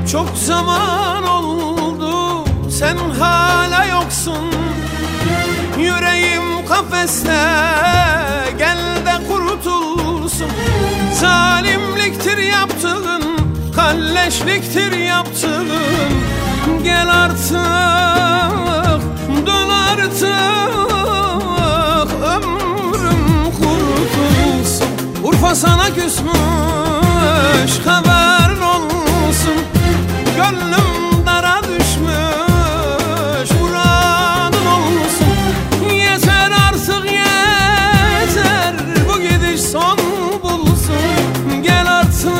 Çok zaman oldu sen hala yoksun. Yüreğim kafeste, gel de kurtulsun. Zalimliktir yaptığın, kalleşliktir yaptığın. Gel artık, dön artık, ömrüm kurtulsun. Urfa sana küsmüş, haberin olsun. Gönlüm dara düşmüş, muradın olsun. Yeter artık yeter, bu gidiş son bulsun. Gel artık,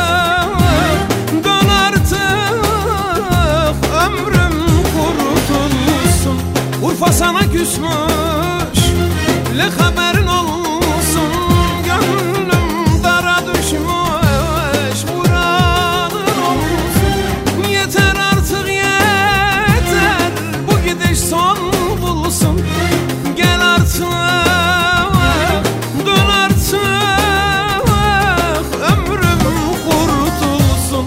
dön artık, ömrüm kurtulsun. Urfa sana küsmüş, le haberin olsun. Gönlüm dara düşmüş, muradın olsun. Yeter artık yeter, bu gidiş son bulsun. Gel artık, dön artık, ömrüm kurtulsun.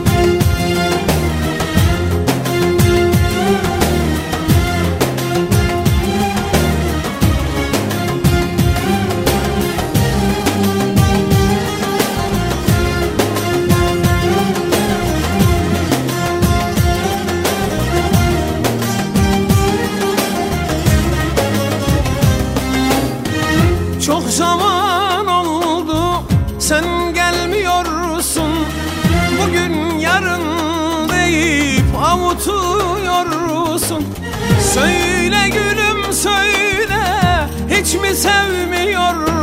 Çok zaman oldu sen gelmiyorsun. Bugün yarın deyip avutuyorsun. Söyle gülüm söyle, hiç mi sevmiyorsun?